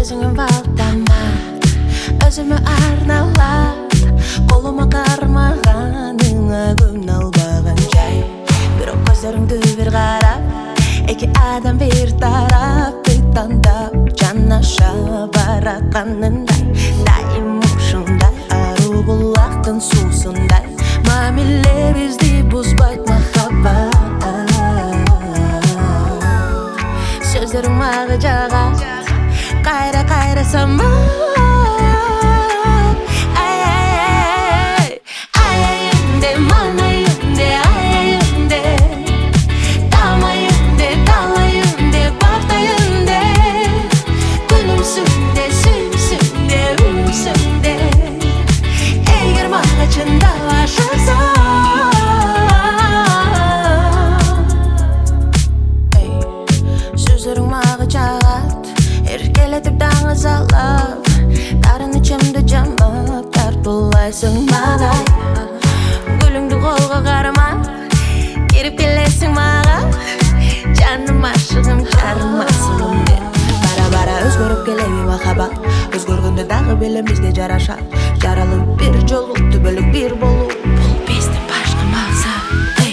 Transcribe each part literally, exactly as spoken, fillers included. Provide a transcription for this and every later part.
өзіңе бағдамат, өзіме арналат, қолыма қармағаныңа күн албаған жай. Бірақ көздеріңді бір қарап, екі адам бір тарап, таңдап жанаша баратқанындай, дайым ұшындай, ару бұлақтың сусындай, мамиле бізді бұзбайт махаббат. Сөздерің мағы жағат, қайра қайра самат. Сөздерің мағы жағат, еркелетіп таңыз алып, дарын ішімді жамап, тартылайсың маған. Гүліңді қолға қарама, керіп келесің маған. Жаным ашығым, жарым асығым деп. Бара-бара өзгөріп келеуі махаббат, өзгөргенде дағы белем бізге жарашат. Жаралып бір жолу, түбілік бір болу, бұл біздің башқа мақсат.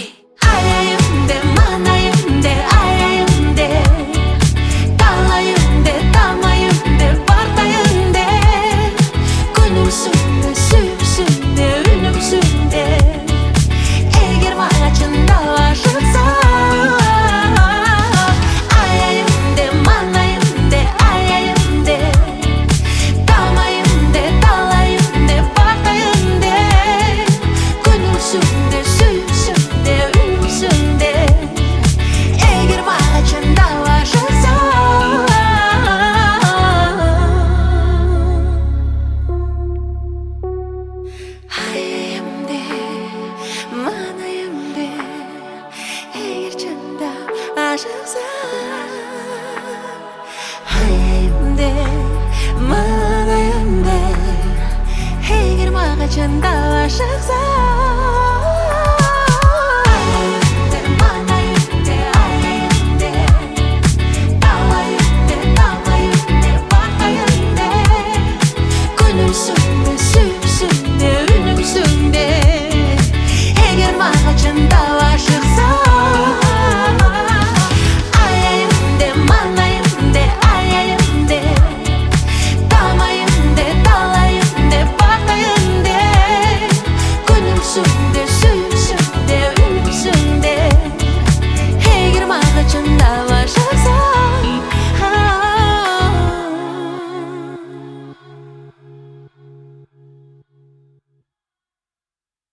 Hayalde, manayamde, eğer mağacında aşıksan. So